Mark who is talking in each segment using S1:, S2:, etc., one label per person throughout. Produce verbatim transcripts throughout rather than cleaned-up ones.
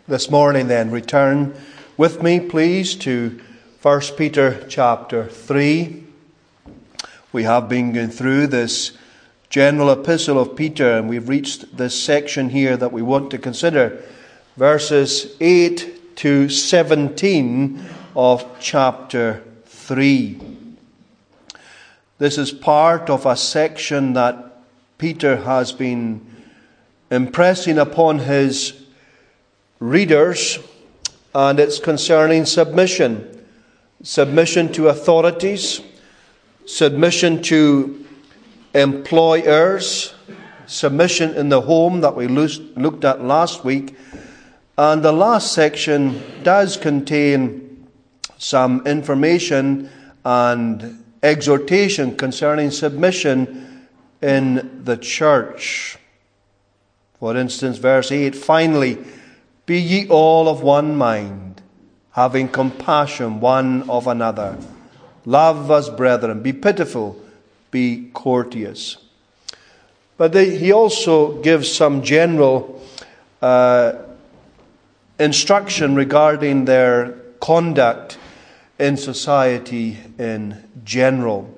S1: This morning then, return with me please to First Peter chapter three. We have been going through this general epistle of Peter, and we've reached this section here that we want to consider, verses eight to seventeen of chapter three. This is part of a section that Peter has been impressing upon his readers, and it's concerning submission. Submission to authorities, submission to employers, submission in the home that we looked at last week. And the last section does contain some information and exhortation concerning submission in the church. For instance, verse eight, finally, be ye all of one mind, having compassion one of another. Love as brethren, be pitiful, be courteous. But they, he also gives some general uh, instruction regarding their conduct in society in general.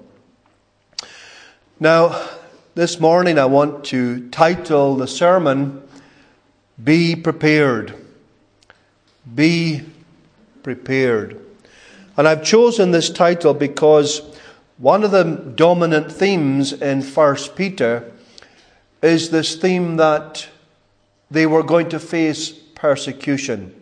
S1: Now, this morning I want to title the sermon, Be Prepared. Be prepared. And I've chosen this title because one of the dominant themes in First Peter is this theme that they were going to face persecution.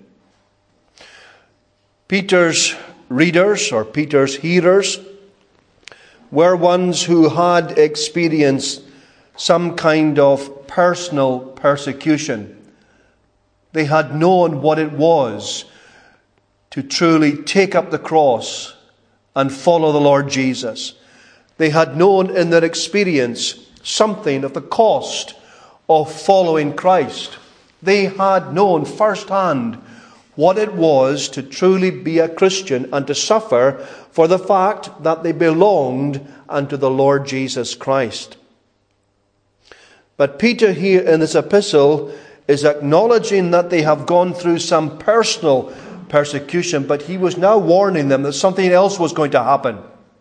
S1: Peter's readers, or Peter's hearers, were ones who had experienced some kind of personal persecution. They had known what it was to truly take up the cross and follow the Lord Jesus. They had known in their experience something of the cost of following Christ. They had known firsthand what it was to truly be a Christian and to suffer for the fact that they belonged unto the Lord Jesus Christ. But Peter here in this epistle is acknowledging that they have gone through some personal persecution, but he was now warning them that something else was going to happen.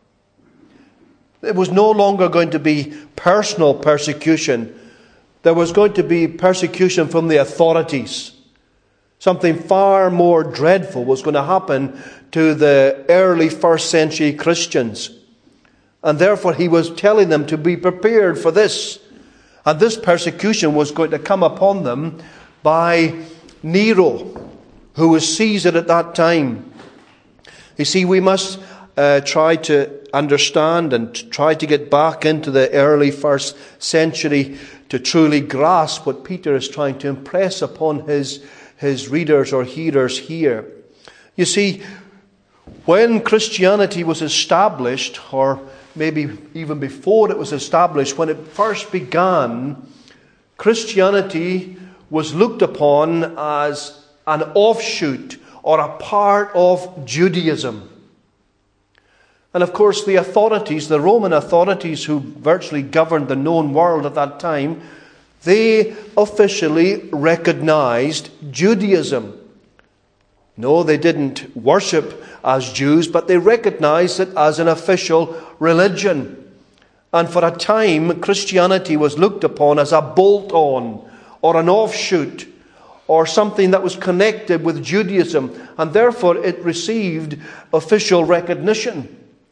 S1: It was no longer going to be personal persecution. There was going to be persecution from the authorities. Something far more dreadful was going to happen to the early first century Christians. And therefore he was telling them to be prepared for this. And this persecution was going to come upon them by Nero, who was Caesar at that time. You see, we must uh, try to understand and try to get back into the early first century to truly grasp what Peter is trying to impress upon his, his readers or hearers here. You see, when Christianity was established, or maybe even before it was established, when it first began, Christianity was looked upon as an offshoot or a part of Judaism. And of course the authorities, the Roman authorities who virtually governed the known world at that time, they officially recognized Judaism. No, they didn't worship as Jews, but they recognized it as an official religion. And for a time, Christianity was looked upon as a bolt-on or an offshoot or something that was connected with Judaism, and therefore it received official recognition.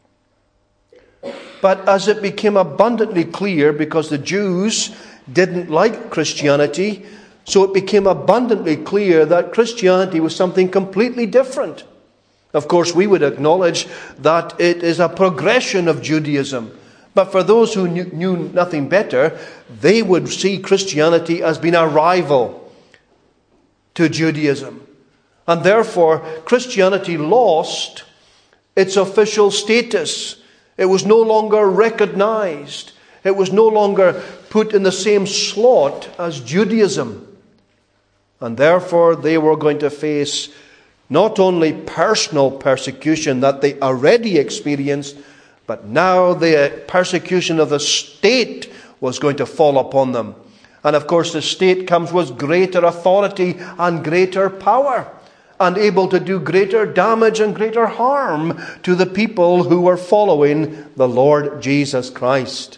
S1: But as it became abundantly clear, because the Jews didn't like Christianity, so it became abundantly clear that Christianity was something completely different. Of course, we would acknowledge that it is a progression of Judaism. But for those who knew, knew nothing better, they would see Christianity as being a rival to Judaism. And therefore, Christianity lost its official status. It was no longer recognized. It was no longer put in the same slot as Judaism. And therefore, they were going to face not only personal persecution that they already experienced, but now the persecution of the state was going to fall upon them. And of course the state comes with greater authority and greater power, and able to do greater damage and greater harm to the people who are following the Lord Jesus Christ.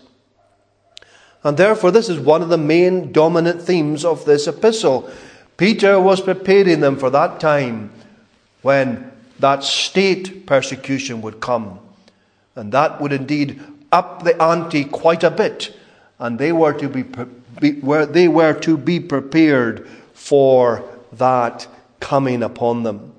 S1: And therefore this is one of the main dominant themes of this epistle. Peter was preparing them for that time when that state persecution would come. And that would indeed up the ante quite a bit. And they were to be, be where they were to be prepared for that coming upon them.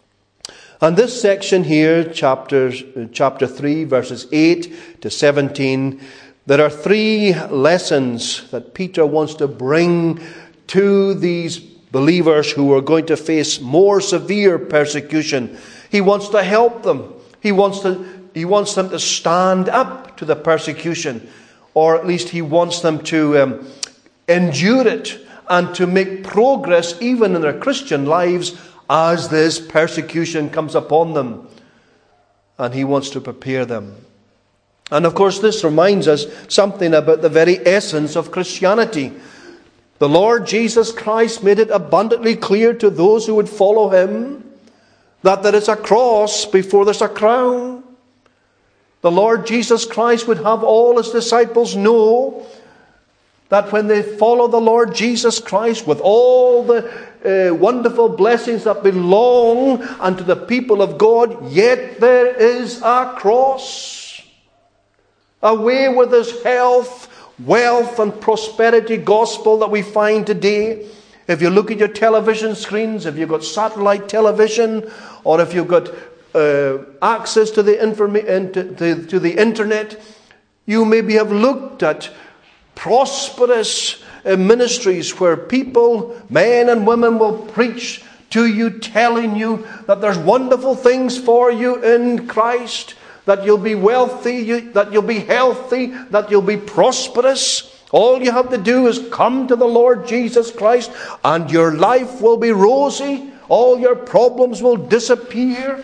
S1: And this section here, chapter, chapter three, verses eight to seventeen, there are three lessons that Peter wants to bring to these believers who are going to face more severe persecution. He wants to help them. He wants to, he wants them to stand up to the persecution, or at least he wants them to um, endure it and to make progress even in their Christian lives as this persecution comes upon them. And he wants to prepare them. And of course this reminds us something about the very essence of Christianity. The Lord Jesus Christ made it abundantly clear to those who would follow him that there is a cross before there's a crown. The Lord Jesus Christ would have all his disciples know that when they follow the Lord Jesus Christ with all the uh, wonderful blessings that belong unto the people of God, yet there is a cross. Away with this health, wealth and prosperity gospel that we find today. If you look at your television screens, if you've got satellite television, or if you've got uh, access to the, informa- to, to the internet, you maybe have looked at prosperous uh, ministries where people, men and women, will preach to you, telling you that there's wonderful things for you in Christ, that you'll be wealthy, you, that you'll be healthy, that you'll be prosperous. All you have to do is come to the Lord Jesus Christ and your life will be rosy. All your problems will disappear.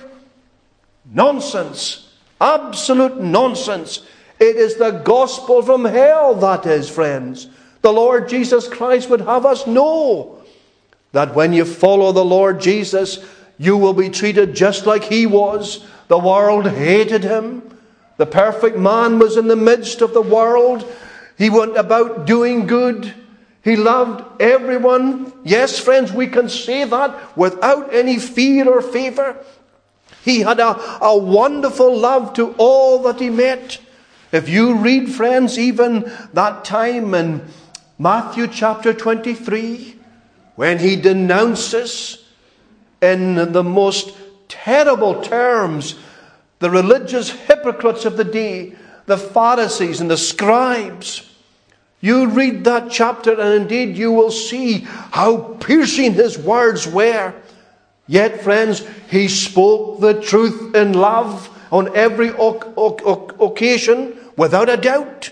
S1: Nonsense. Absolute nonsense. It is the gospel from hell, that is, friends. The Lord Jesus Christ would have us know that when you follow the Lord Jesus, you will be treated just like he was. The world hated him. The perfect man was in the midst of the world. He went about doing good. He loved everyone. Yes, friends, we can say that without any fear or favor. He had a, a wonderful love to all that he met. If you read, friends, even that time in Matthew chapter twenty-three, when he denounces in the most terrible terms the religious hypocrites of the day, the Pharisees and the scribes. You read that chapter and indeed you will see how piercing his words were. Yet, friends, he spoke the truth in love on every o- o- occasion without a doubt.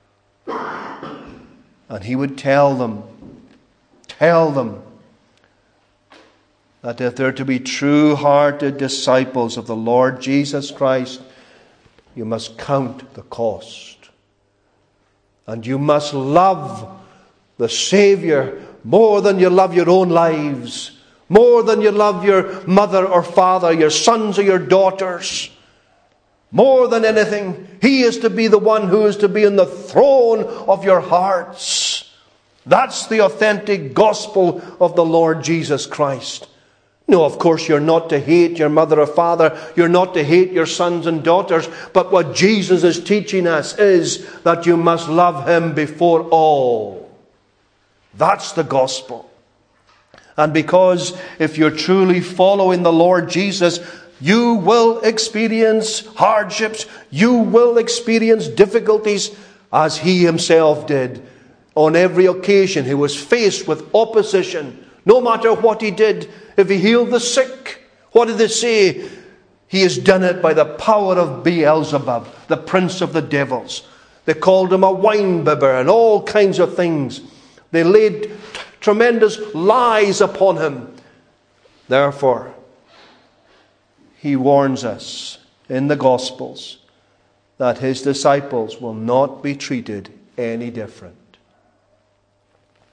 S1: And he would tell them, tell them that if they're to be true-hearted disciples of the Lord Jesus Christ, you must count the cost. And you must love the Savior more than you love your own lives, more than you love your mother or father, your sons or your daughters. More than anything, he is to be the one who is to be in the throne of your hearts. That's the authentic gospel of the Lord Jesus Christ. No, of course, you're not to hate your mother or father. You're not to hate your sons and daughters. But what Jesus is teaching us is that you must love him before all. That's the gospel. And because if you're truly following the Lord Jesus, you will experience hardships. You will experience difficulties as he himself did. On every occasion, he was faced with opposition. No matter what he did, if he healed the sick, what did they say? He has done it by the power of Beelzebub, the prince of the devils. They called him a winebibber and all kinds of things. They laid t- tremendous lies upon him. Therefore, he warns us in the Gospels that his disciples will not be treated any different.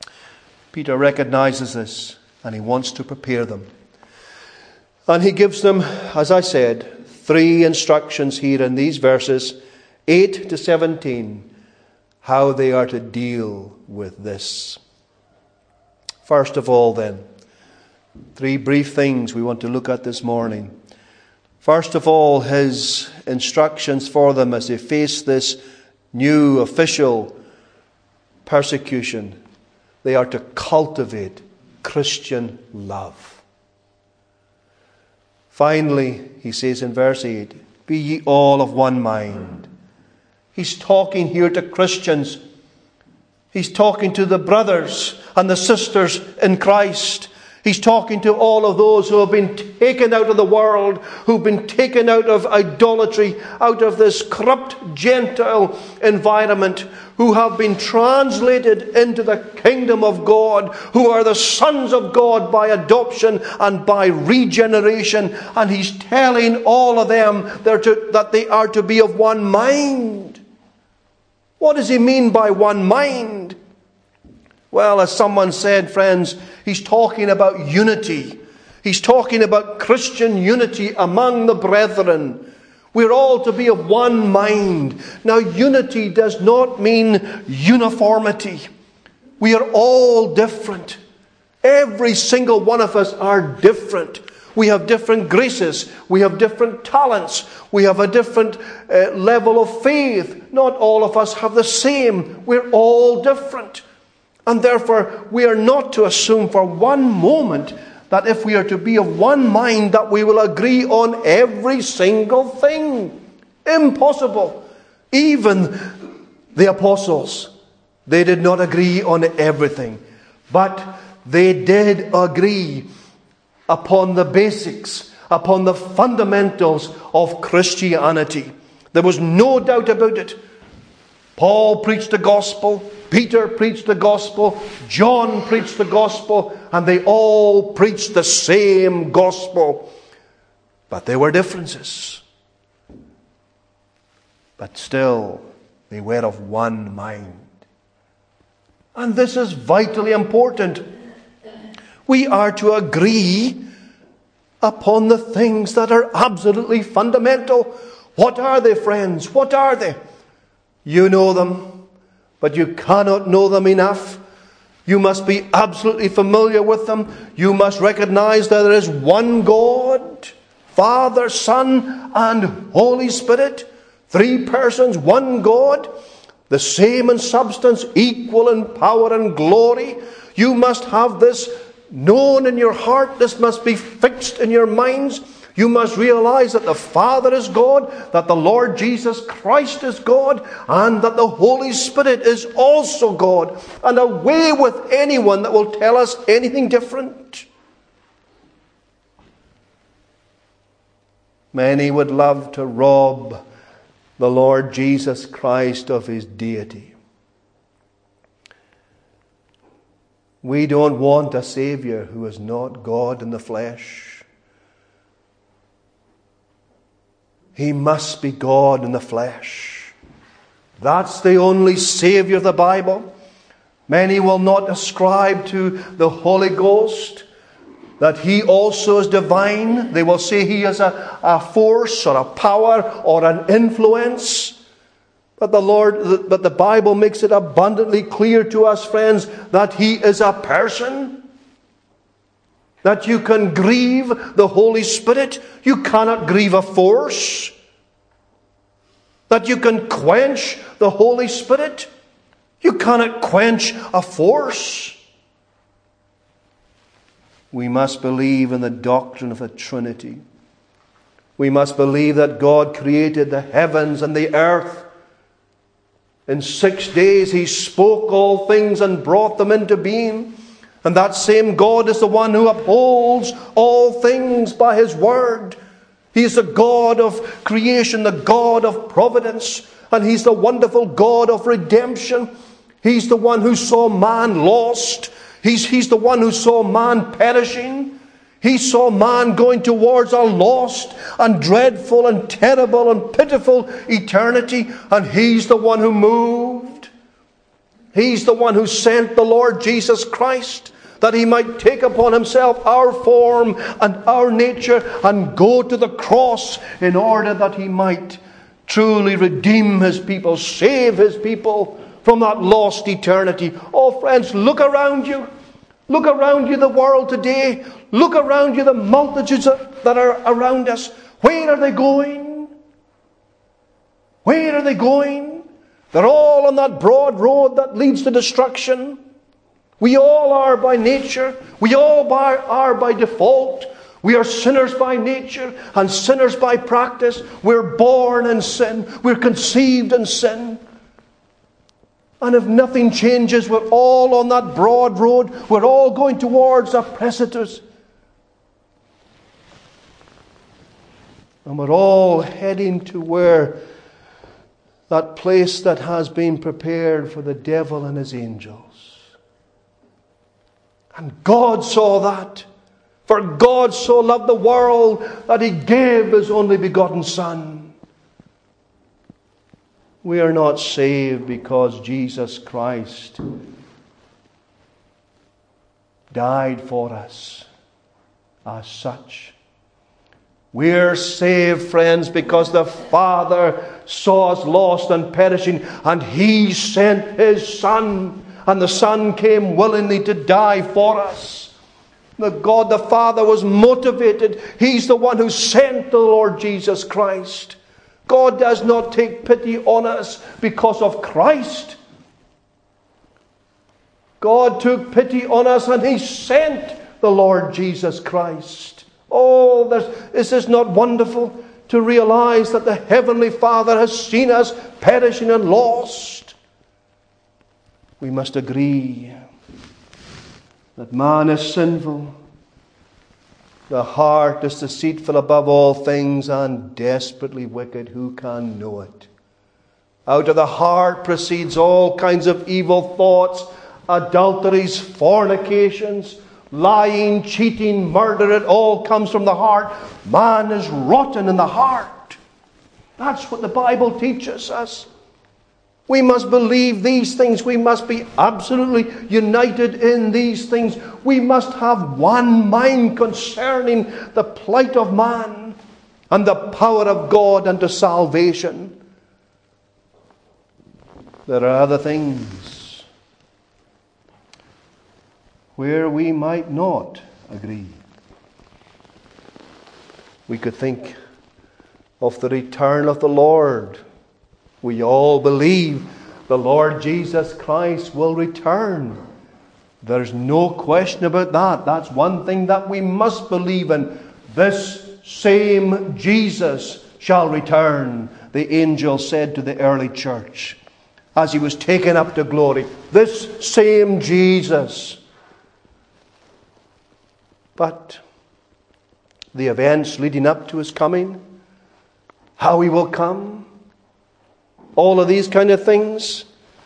S1: Peter recognizes this, and he wants to prepare them. And he gives them, as I said, three instructions here in these verses, eight to seventeen, how they are to deal with this. First of all, then, three brief things we want to look at this morning. First of all, his instructions for them as they face this new official persecution. They are to cultivate Christian love. Finally, he says in verse eight, be ye all of one mind. He's talking here to Christians. He's talking to the brothers and the sisters in Christ. He's talking to all of those who have been taken out of the world, who've been taken out of idolatry, out of this corrupt Gentile environment, who have been translated into the kingdom of God, who are the sons of God by adoption and by regeneration. And he's telling all of them that they are to be of one mind. What does he mean by one mind? Well, as someone said, friends, he's talking about unity. He's talking about Christian unity among the brethren. We're all to be of one mind. Now, unity does not mean uniformity. We are all different. Every single one of us are different. We have different graces. We have different talents. We have a different uh, level of faith. Not all of us have the same. We're all different. And therefore, we are not to assume for one moment that if we are to be of one mind, that we will agree on every single thing. Impossible. Even the apostles, they did not agree on everything. But they did agree upon the basics, upon the fundamentals of Christianity. There was no doubt about it. Paul preached the gospel. Peter preached the gospel. John preached the gospel. And they all preached the same gospel. But there were differences. But still, they were of one mind. And this is vitally important. We are to agree upon the things that are absolutely fundamental. What are they, friends? What are they? You know them, but you cannot know them enough. You must be absolutely familiar with them. You must recognize that there is one God, Father, Son, and Holy Spirit. Three persons, one God, the same in substance, equal in power and glory. You must have this known in your heart. This must be fixed in your minds. You must realize that the Father is God, that the Lord Jesus Christ is God, and that the Holy Spirit is also God. And away with anyone that will tell us anything different. Many would love to rob the Lord Jesus Christ of his deity. We don't want a Savior who is not God in the flesh. He must be God in the flesh. That's the only Savior of the Bible. Many will not ascribe to the Holy Ghost that He also is divine. They will say He is a, a force or a power or an influence. But the Lord, but the Bible makes it abundantly clear to us, friends, that He is a person. That you can grieve the Holy Spirit. You cannot grieve a force. That you can quench the Holy Spirit. You cannot quench a force. We must believe in the doctrine of the Trinity. We must believe that God created the heavens and the earth. In six days He spoke all things and brought them into being. And that same God is the one who upholds all things by His word. He is the God of creation, the God of providence. And He's the wonderful God of redemption. He's the one who saw man lost. He's, he's the one who saw man perishing. He saw man going towards a lost and dreadful and terrible and pitiful eternity. And He's the one who moved. He's the one who sent the Lord Jesus Christ, that he might take upon himself our form and our nature and go to the cross in order that he might truly redeem his people, save his people from that lost eternity. Oh, friends, look around you. Look around you, the world today. Look around you, the multitudes that are around us. Where are they going? Where are they going? They're all on that broad road that leads to destruction. We all are by nature. We all by, are by default. We are sinners by nature and sinners by practice. We're born in sin. We're conceived in sin. And if nothing changes, we're all on that broad road. We're all going towards a precipice. And we're all heading to where that place that has been prepared for the devil and his angels. And God saw that. For God so loved the world that he gave his only begotten Son. We are not saved because Jesus Christ died for us as such. We're saved, friends, because the Father saw us lost and perishing, and he sent his Son, and the Son came willingly to die for us. The God the Father was motivated. He's the one who sent the Lord Jesus Christ. God does not take pity on us because of Christ. God took pity on us and he sent the Lord Jesus Christ. Oh, this is not wonderful to realize that the Heavenly Father has seen us perishing and lost. We must agree that man is sinful. The heart is deceitful above all things and desperately wicked. Who can know it? Out of the heart proceeds all kinds of evil thoughts, adulteries, fornications, lying, cheating, murder. It all comes from the heart. Man is rotten in the heart. That's what the Bible teaches us. We must believe these things. We must be absolutely united in these things. We must have one mind concerning the plight of man and the power of God unto salvation. There are other things where we might not agree. We could think of the return of the Lord. We all believe the Lord Jesus Christ will return. There's no question about that. That's one thing that we must believe in. This same Jesus shall return, the angel said to the early church as he was taken up to glory. This same Jesus. But the events leading up to his coming, how he will come, all of these kind of things,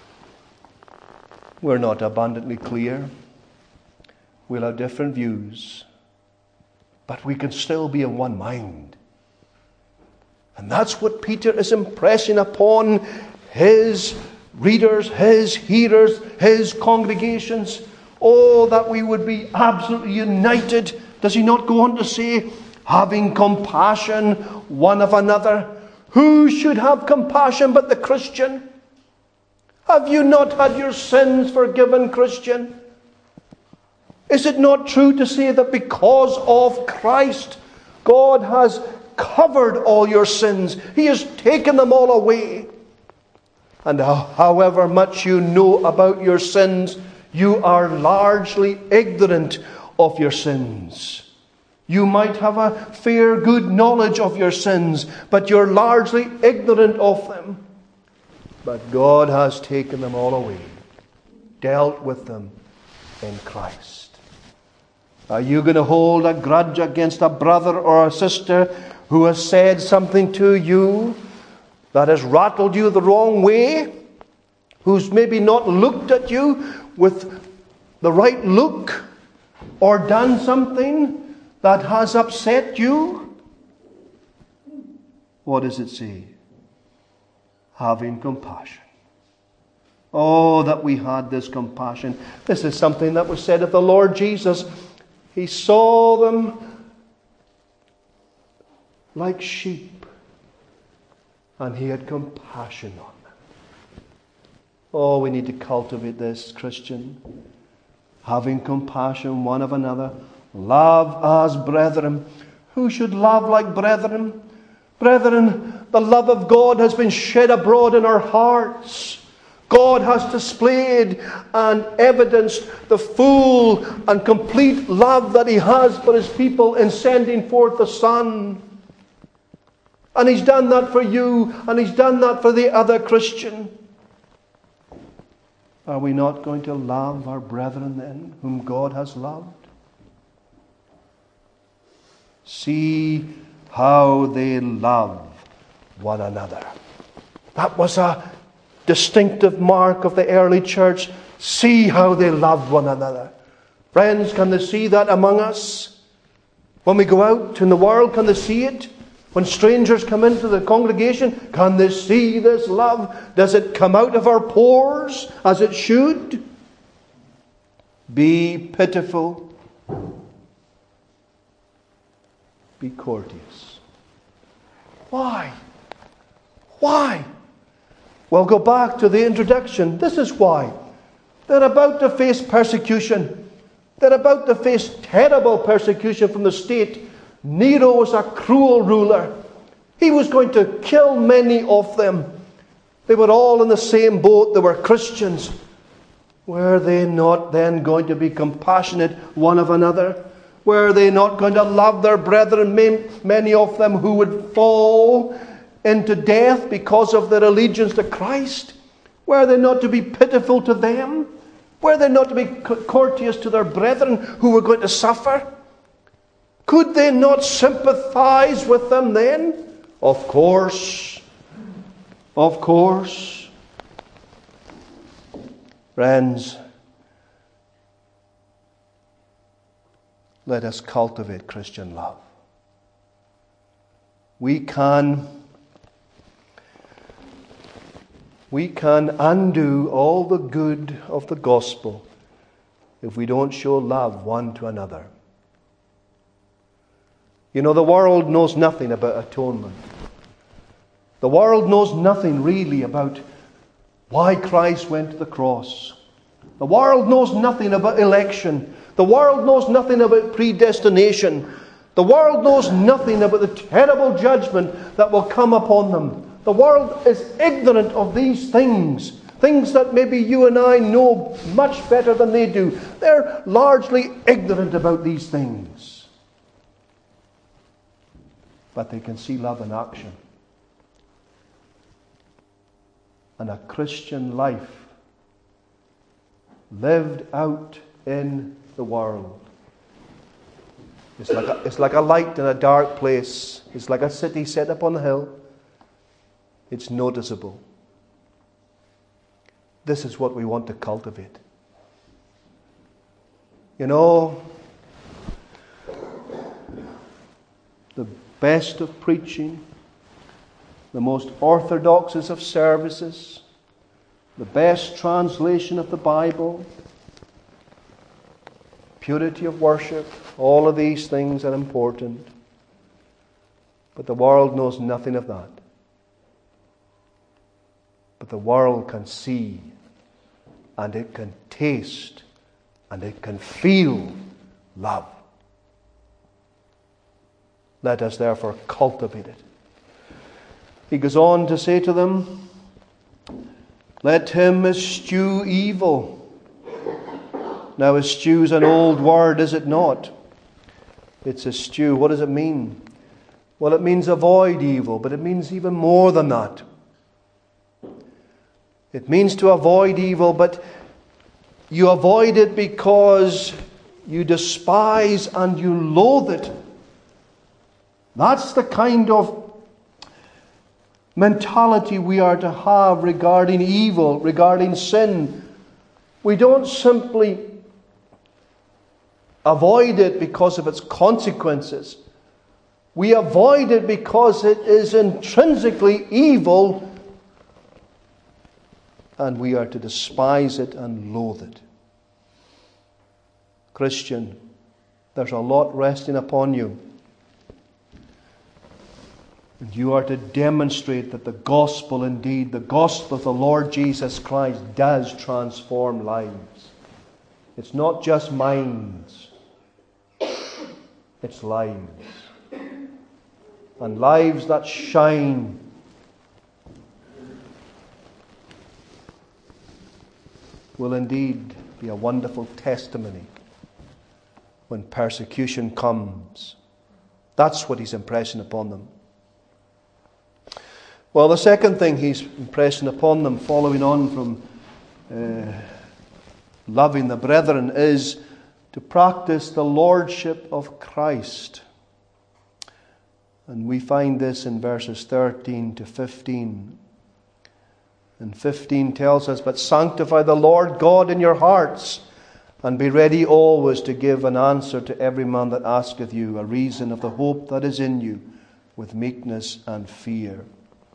S1: we're not abundantly clear. We'll have different views. But we can still be in one mind. And that's what Peter is impressing upon his readers, his hearers, his congregations. Oh, that we would be absolutely united. Does he not go on to say, having compassion one of another? Who should have compassion but the Christian? Have you not had your sins forgiven, Christian? Is it not true to say that because of Christ, God has covered all your sins? He has taken them all away. And however much you know about your sins, you are largely ignorant of your sins. You might have a fair, good knowledge of your sins, but you're largely ignorant of them. But God has taken them all away, dealt with them in Christ. Are you going to hold a grudge against a brother or a sister who has said something to you that has rattled you the wrong way? Who's maybe not looked at you with the right look or done something that has upset you? What does it say? Having compassion. Oh, that we had this compassion. This is something that was said of the Lord Jesus. He saw them like sheep, and he had compassion on them. Oh, we need to cultivate this, Christian. Having compassion one of another. Love as brethren. Who should love like brethren? Brethren, the love of God has been shed abroad in our hearts. God has displayed and evidenced the full and complete love that he has for his people in sending forth the Son. And he's done that for you, and he's done that for the other Christian. Are we not going to love our brethren then, whom God has loved? See how they love one another. That was a distinctive mark of the early church. See how they loved one another. Friends, can they see that among us? When we go out in the world, can they see it? When strangers come into the congregation, can they see this love? Does it come out of our pores as it should? Be pitiful. Be courteous. Why? Why? Well, go back to the introduction. This is why. They're about to face persecution. They're about to face terrible persecution from the state. Nero was a cruel ruler. He was going to kill many of them. They were all in the same boat. They were Christians. Were they not then going to be compassionate one of another? Were they not going to love their brethren, many of them who would fall into death because of their allegiance to Christ? Were they not to be pitiful to them? Were they not to be courteous to their brethren who were going to suffer? Could they not sympathize with them then? Of course. Of course. Friends, let us cultivate Christian love. We can, we can undo all the good of the gospel if we don't show love one to another. You know, the world knows nothing about atonement. The world knows nothing really about why Christ went to the cross. The world knows nothing about election. The world knows nothing about predestination. The world knows nothing about the terrible judgment that will come upon them. The world is ignorant of these things. Things that maybe you and I know much better than they do. They're largely ignorant about these things. But they can see love in action. And a Christian life lived out in the world. It's like a, it's like a light in a dark place. It's like a city set up on a hill. It's noticeable. This is what we want to cultivate. You know, the best of preaching, the most orthodox of services, the best translation of the Bible, purity of worship, all of these things are important. But the world knows nothing of that. But the world can see, and it can taste, and it can feel love. Let us therefore cultivate it. He goes on to say to them, let him eschew evil. Now, eschew is an old word, is it not? It's eschew. What does it mean? Well, it means avoid evil, but it means even more than that. It means to avoid evil, but you avoid it because you despise and you loathe it. That's the kind of mentality we are to have regarding evil, regarding sin. We don't simply avoid it because of its consequences. We avoid it because it is intrinsically evil and we are to despise it and loathe it. Christian, there's a lot resting upon you. And you are to demonstrate that the gospel, indeed, the gospel of the Lord Jesus Christ, does transform lives. It's not just minds, it's lives. And lives that shine will indeed be a wonderful testimony when persecution comes. That's what he's impressing upon them. Well, the second thing he's impressing upon them, following on from uh, loving the brethren, is to practice the lordship of Christ. And we find this in verses thirteen to fifteen. And fifteen tells us, "But sanctify the Lord God in your hearts, and be ready always to give an answer to every man that asketh you a reason of the hope that is in you, with meekness and fear."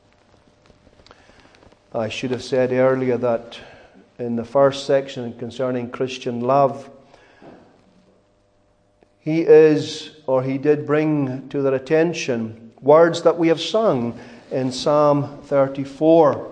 S1: I should have said earlier that in the first section concerning Christian love, he is, or he did bring to their attention, words that we have sung in Psalm thirty-four.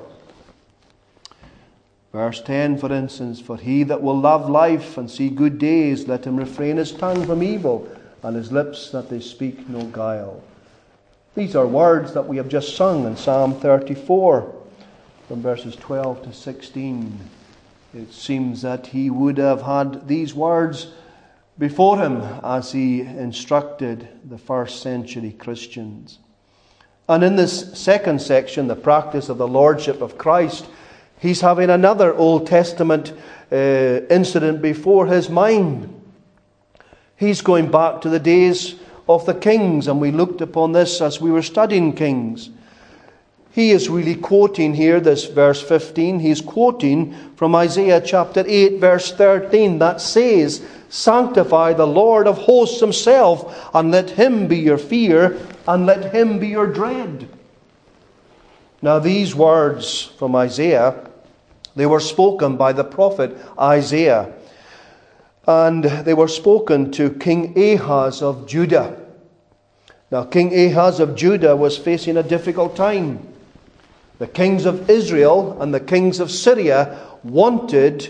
S1: Verse ten, for instance, "For he that will love life and see good days, let him refrain his tongue from evil, and his lips that they speak no guile." These are words that we have just sung in Psalm thirty-four, from verses twelve to sixteen. It seems that he would have had these words before him as he instructed the first century Christians. And in this second section, the practice of the lordship of Christ, he's having another Old Testament uh, incident before his mind. He's going back to the days of the kings, and we looked upon this as we were studying Kings. He is really quoting here, this verse fifteen, he's quoting from Isaiah chapter eight, verse thirteen, that says, "Sanctify the Lord of hosts himself, and let him be your fear, and let him be your dread." Now these words from Isaiah, they were spoken by the prophet Isaiah. And they were spoken to King Ahaz of Judah. Now King Ahaz of Judah was facing a difficult time. The kings of Israel and the kings of Syria wanted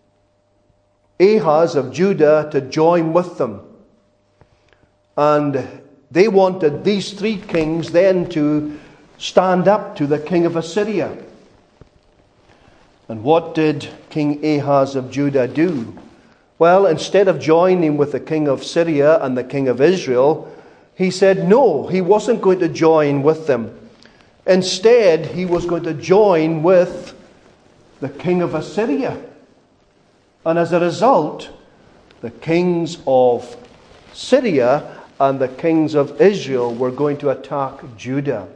S1: Ahaz of Judah to join with them. And they wanted these three kings then to stand up to the king of Assyria. And what did King Ahaz of Judah do? Well, instead of joining with the king of Syria and the king of Israel, he said no, he wasn't going to join with them. Instead, he was going to join with the king of Assyria. And as a result, the kings of Syria and the kings of Israel were going to attack Judah.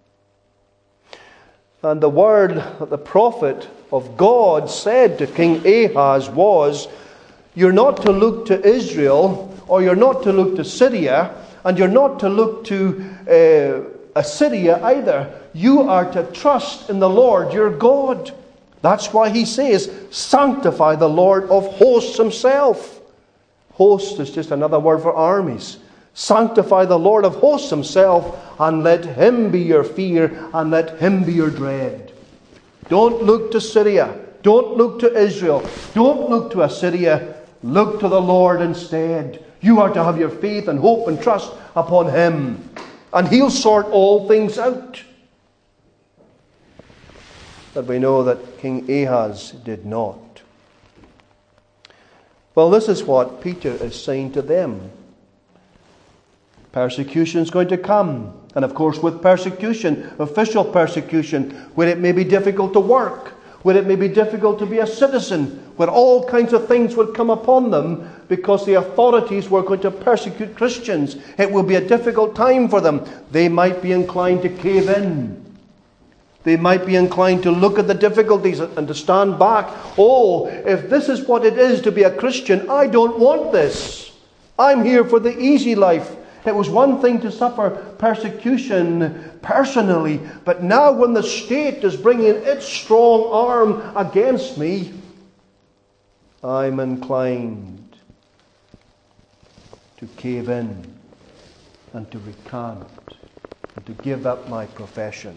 S1: And the word that the prophet of God said to King Ahaz was, "You're not to look to Israel, or you're not to look to Syria, and you're not to look to uh, Assyria either. You are to trust in the Lord your God." That's why he says, "Sanctify the Lord of hosts himself." Host is just another word for armies. Sanctify the Lord of hosts himself, and let him be your fear, and let him be your dread. Don't look to Syria. Don't look to Israel. Don't look to Assyria. Look to the Lord instead. You are to have your faith and hope and trust upon him. And he'll sort all things out. But we know that King Ahaz did not. Well, this is what Peter is saying to them. Persecution is going to come. And of course, with persecution, official persecution, where it may be difficult to work, where it may be difficult to be a citizen, where all kinds of things would come upon them because the authorities were going to persecute Christians. It will be a difficult time for them. They might be inclined to cave in. They might be inclined to look at the difficulties and to stand back. Oh, if this is what it is to be a Christian, I don't want this. I'm here for the easy life. It was one thing to suffer persecution personally, but now when the state is bringing its strong arm against me, I'm inclined to cave in and to recant and to give up my profession.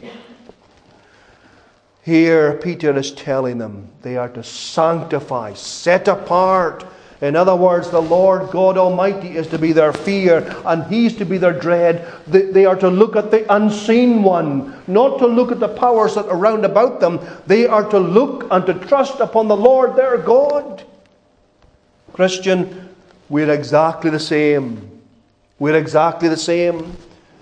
S1: Here Peter is telling them they are to sanctify, set apart. In other words, the Lord God Almighty is to be their fear and He's to be their dread. They are to look at the unseen one, not to look at the powers that are round about them. They are to look and to trust upon the Lord their God. Christian, we're exactly the same. We're exactly the same.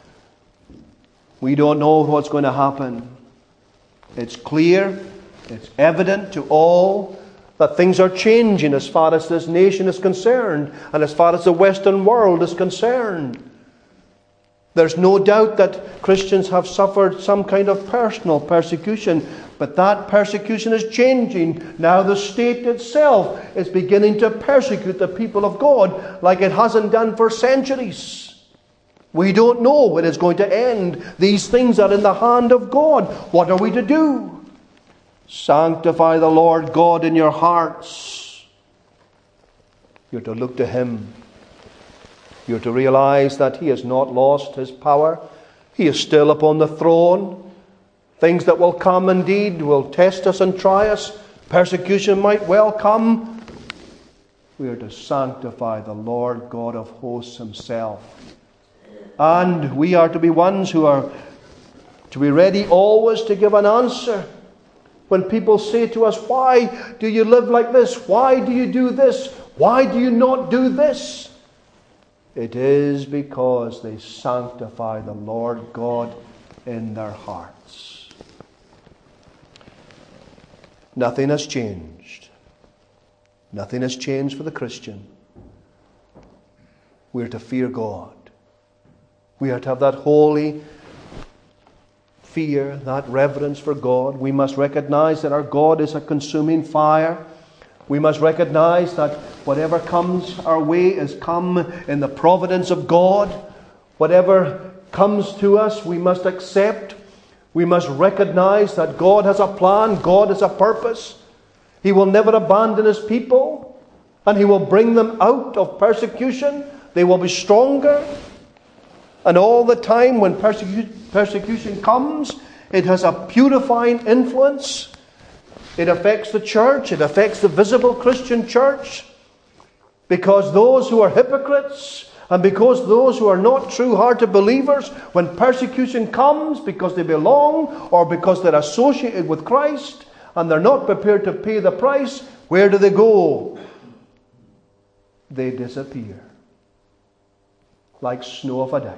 S1: We don't know what's going to happen. It's clear, it's evident to all that things are changing as far as this nation is concerned and as far as the Western world is concerned. There's no doubt that Christians have suffered some kind of personal persecution, but that persecution is changing. Now the state itself is beginning to persecute the people of God like it hasn't done for centuries. We don't know when it's going to end. These things are in the hand of God. What are we to do? Sanctify the Lord God in your hearts. You're to look to Him. You're to realize that He has not lost His power. He is still upon the throne. Things that will come indeed will test us and try us. Persecution might well come. We are to sanctify the Lord God of hosts Himself. And we are to be ones who are to be ready always to give an answer. When people say to us, why do you live like this? Why do you do this? Why do you not do this? It is because they sanctify the Lord God in their hearts. Nothing has changed. Nothing has changed for the Christian. We are to fear God. We are to have that holy fear, that reverence for God. We must recognize that our God is a consuming fire. We must recognize that whatever comes our way has come in the providence of God. Whatever comes to us, we must accept. We must recognize that God has a plan, God has a purpose. He will never abandon His people, and He will bring them out of persecution. They will be stronger. And all the time when persecu- persecution comes, it has a purifying influence. It affects the church. It affects the visible Christian church. Because those who are hypocrites and because those who are not true-hearted believers, when persecution comes because they belong or because they're associated with Christ and they're not prepared to pay the price, where do they go? They disappear. Like snow off a dike.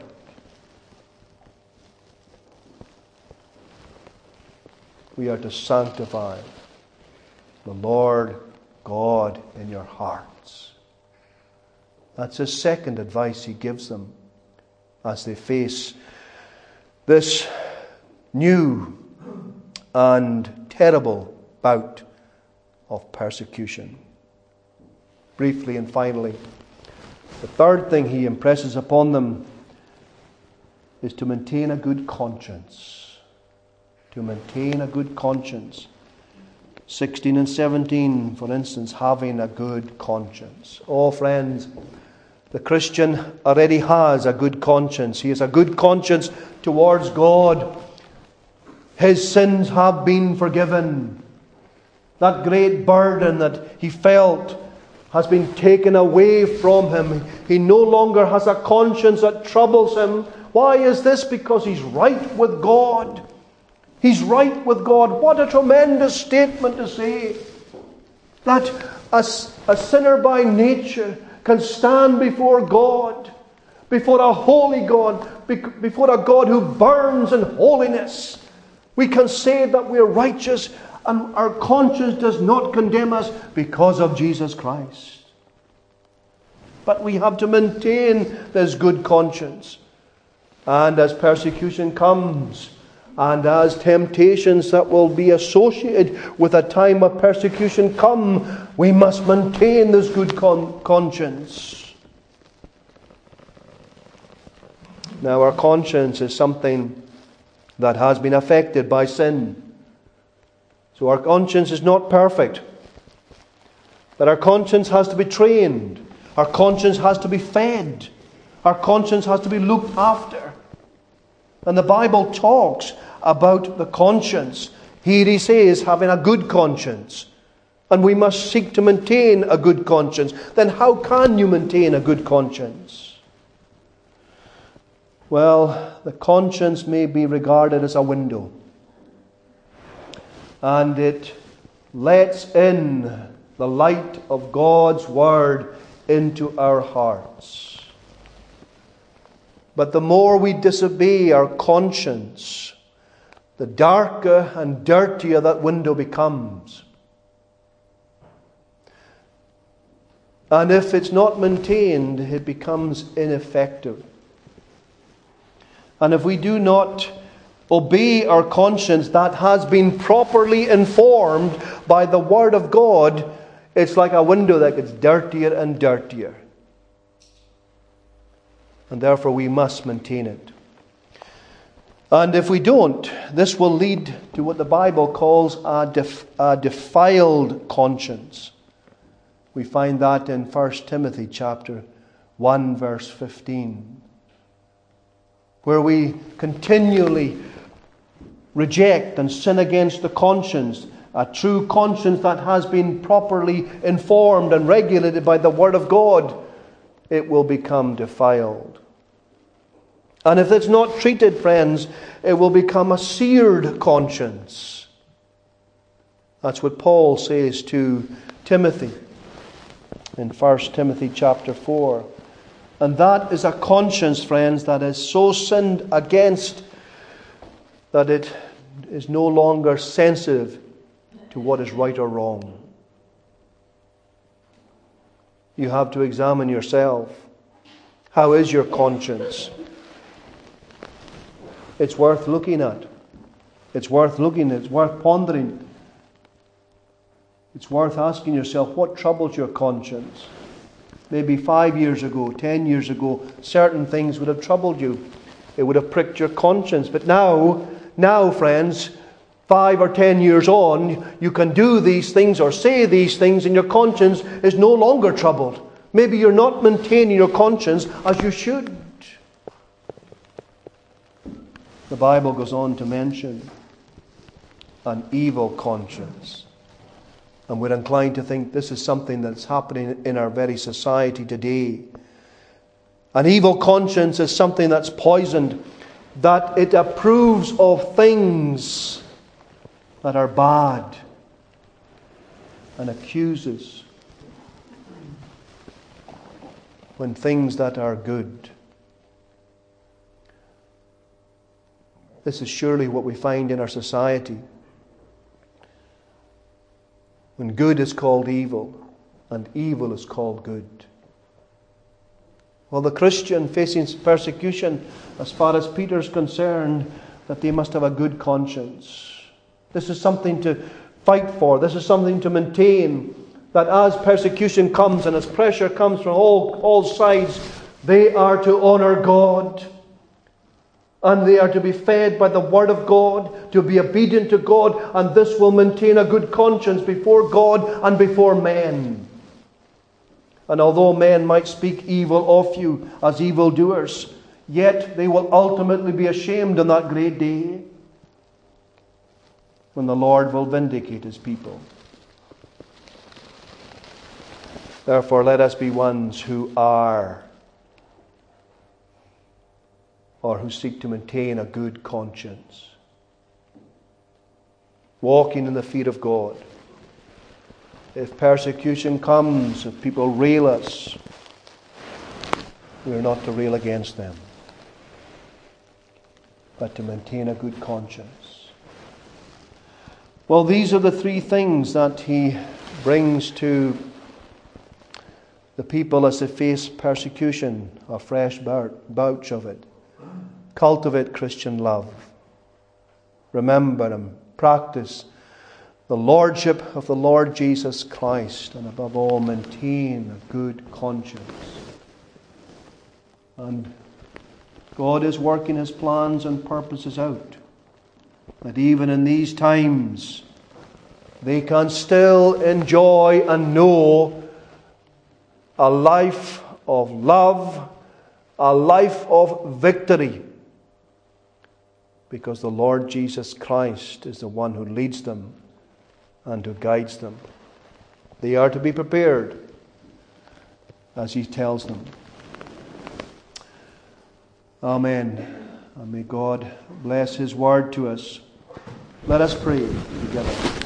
S1: We are to sanctify the Lord God in your hearts. That's His second advice He gives them as they face this new and terrible bout of persecution. Briefly and finally, the third thing He impresses upon them is to maintain a good conscience. To maintain a good conscience. sixteen and seventeen, for instance, having a good conscience. Oh, friends, the Christian already has a good conscience. He has a good conscience towards God. His sins have been forgiven. That great burden that he felt has been taken away from him. He no longer has a conscience that troubles him. Why is this? Because he's right with God. He's right with God. What a tremendous statement to say. That a, a sinner by nature can stand before God, before a holy God, before a God who burns in holiness. We can say that we're righteous and our conscience does not condemn us because of Jesus Christ. But we have to maintain this good conscience. And as persecution comes, and as temptations that will be associated with a time of persecution come, we must maintain this good con- conscience. Now, our conscience is something that has been affected by sin. So our conscience is not perfect. But our conscience has to be trained. Our conscience has to be fed. Our conscience has to be looked after. And the Bible talks about the conscience. Here he says, having a good conscience. And we must seek to maintain a good conscience. Then how can you maintain a good conscience? Well, the conscience may be regarded as a window. And it lets in the light of God's Word into our hearts. But the more we disobey our conscience, the darker and dirtier that window becomes. And if it's not maintained, it becomes ineffective. And if we do not obey our conscience that has been properly informed by the Word of God, it's like a window that gets dirtier and dirtier. And therefore we must maintain it. And if we don't, this will lead to what the Bible calls a, def- a defiled conscience. We find that in First Timothy chapter one verse fifteen. Where we continually reject and sin against the conscience, a true conscience that has been properly informed and regulated by the Word of God, it will become defiled. And if it's not treated, friends, it will become a seared conscience. That's what Paul says to Timothy in First Timothy chapter four. And that is a conscience, friends, that is so sinned against that it is no longer sensitive to what is right or wrong. You have to examine yourself. How is your conscience? It's worth looking at. It's worth looking at. It's worth pondering. It's worth asking yourself, what troubles your conscience? Maybe five years ago, ten years ago, certain things would have troubled you. It would have pricked your conscience. But now, now, friends, five or ten years on, you can do these things or say these things and your conscience is no longer troubled. Maybe you're not maintaining your conscience as you should. The Bible goes on to mention an evil conscience. And we're inclined to think this is something that's happening in our very society today. An evil conscience is something that's poisoned, that it approves of things that are bad and accuses when things that are good. This is surely what we find in our society. When good is called evil and evil is called good. Well, the Christian facing persecution, as far as Peter's concerned, that they must have a good conscience. This is something to fight for. This is something to maintain. That as persecution comes and as pressure comes from all, all sides, they are to honour God. And they are to be fed by the Word of God, to be obedient to God, and this will maintain a good conscience before God and before men. And although men might speak evil of you as evildoers, yet they will ultimately be ashamed on that great day when the Lord will vindicate His people. Therefore, let us be ones who are or who seek to maintain a good conscience. Walking in the feet of God. If persecution comes, if people rail us, we are not to rail against them, but to maintain a good conscience. Well, these are the three things that he brings to the people as they face persecution, a fresh bouch of it. Cultivate Christian love. Remember and practice the Lordship of the Lord Jesus Christ, and above all, maintain a good conscience. And God is working His plans and purposes out. That even in these times, they can still enjoy and know a life of love, a life of victory. Because the Lord Jesus Christ is the one who leads them and who guides them. They are to be prepared as He tells them. Amen. And may God bless His word to us. Let us pray together.